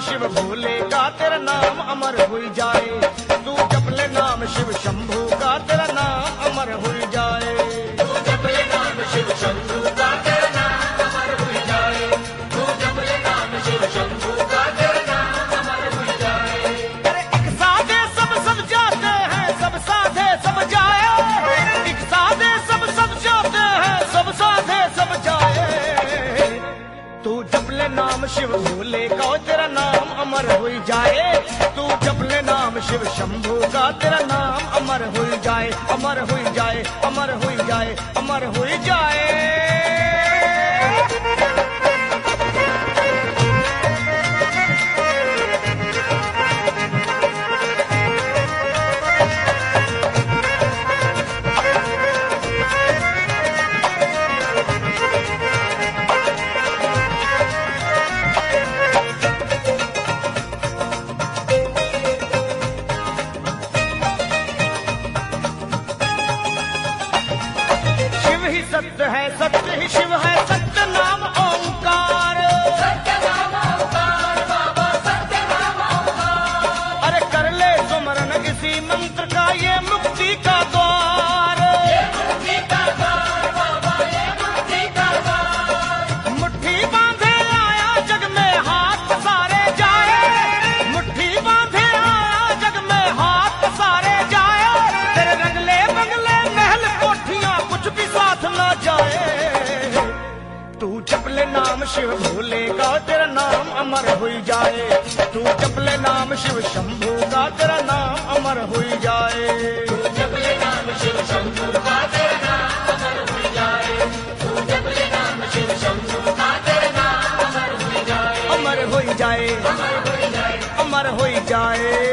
शिव भोले का तेरा नाम अमर हो जाए। तू जप ले नाम शिव शंभू का तेरा नाम अमर हो जाए। तू जप ले नाम शिव शंभू का तेरा नाम अमर हो जाए। तू जप ले नाम शिव शंभू का तेरा नाम अमर हो जाए। अरे एक साधे सब जाते हैं, सब साधे सब जाए। एक साधे सब जाते हैं, सब साधे सब जाए। तू जप ले नाम शिव भोले का तेरा नाम अमर हो जाए। तू जप ले नाम शिव शंभू का तेरा नाम अमर हो जाए, अमर हो जाए, अमर हो जाए, अमर हो जाए। सत्य है, सत्य ही शिव है, सत्य नाम ओंकार। सत्य नाम ओंकार बाबा, सत्य नाम ओंकार। अरे कर ले सुमरन इसी मंत्र का, ये मुक्ति का द्वार। ये मुक्ति का द्वार बाबा, ये मुक्ति का द्वार। मुट्ठी बांधे आया जग में हाथ पसारे जाए। मुट्ठी बांधे आया जग में हाथ पसारे जाए। तेरे रंगले बंगले महल कोठियां कुछ भी साथ ना जाए। तू जप ले नाम शिव भोले का तेरा नाम अमर हो जाए। तू जप ले नाम शिव शंभू का तेरा नाम अमर हो जाए। तू जप ले नाम शिव शंभू का तेरा नाम अमर हो जाए। तू जप ले नाम शिव शंभू का तेरा नाम अमर हो जाए। अमर हो जाए, अमर हो जाए। अमर हो जाए।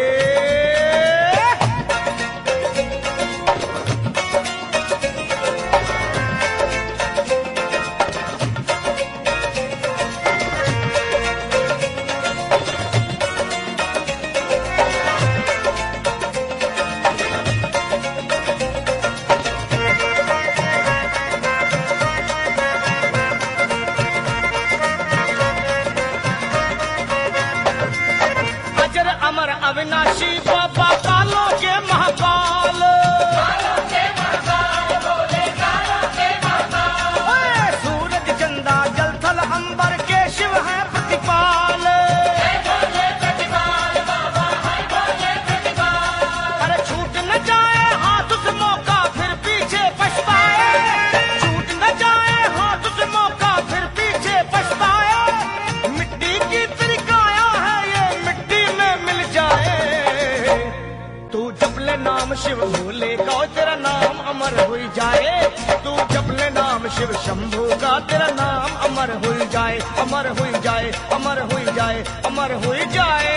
अमर अविनाशी बाबा कालों के महाकाल। कालों के महाकाल बोले, कालों के महाकाल। सूरज चंदा जल थल अंबर के शिव है प्रतिपाल। है बोले प्रतिपाल बाबा, है बोले प्रतिपाल। अरे छूट न जाए हाथ से मौका फिर पीछे पछताए। छूट न जाए हाथ से मौका फिर पीछे पछताए। मिट्टी की तेरी काया है, ये मिट्टी में मिल जाए। तू जप ले नाम शिव भोले का तेरा नाम अमर हो जाए। तू जप ले नाम शिव शंभू का तेरा नाम अमर हो जाए, अमर हो जाए, अमर हो जाए, अमर हो जाए।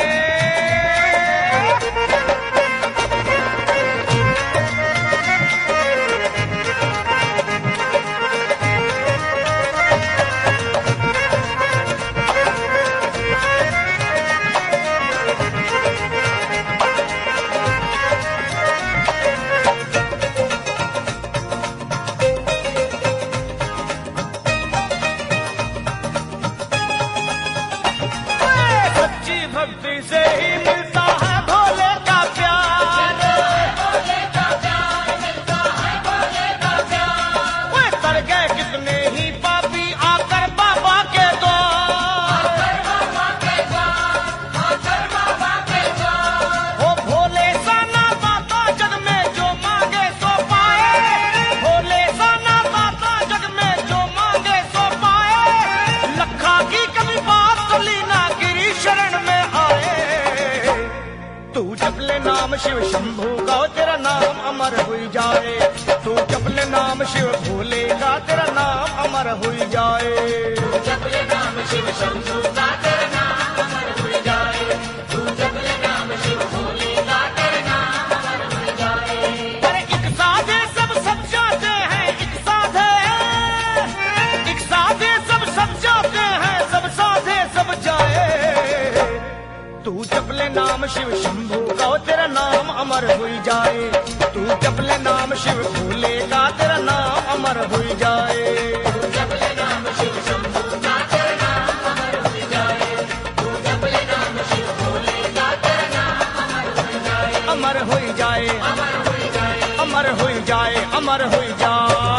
भक्ति से ही मिलता है भोले का प्यार। भोले का प्यार मिलता है, भोले का प्यार। वे तर गए कितने ही पापी आकर बाबा के द्वार। आकर बाबा के द्वार, आकर बाबा के द्वार। ओ भोले सा ना पाता जग में जो मांगे सो पाए। भोले सा ना पाता जग में जो मांगे सो पाए। लखा की कभी बात सुनी ना गिरी शरण में आए। तू जप ले नाम शिव शंभू का तेरा नाम अमर हो जाए। तू जप ले नाम शिव भोले का तेरा नाम अमर हो जाए। तू जप ले नाम शिव शंभू का तेरा नाम अमर हो जाए। तू जप ले नाम शिव भोले का तेरा नाम अमर हो जाए। अरे एक साधे सब जाते हैं, एक साधे सब जाते हैं, सब साधे सब जाए। तू जप ले नाम शिव शंभू का तेरा नाम अमर हो जाए। तू जप ले नाम शिव भोले का तेरा नाम अमर हो जाए। तू जप ले नाम शिव शंभू अमर हुई जाए।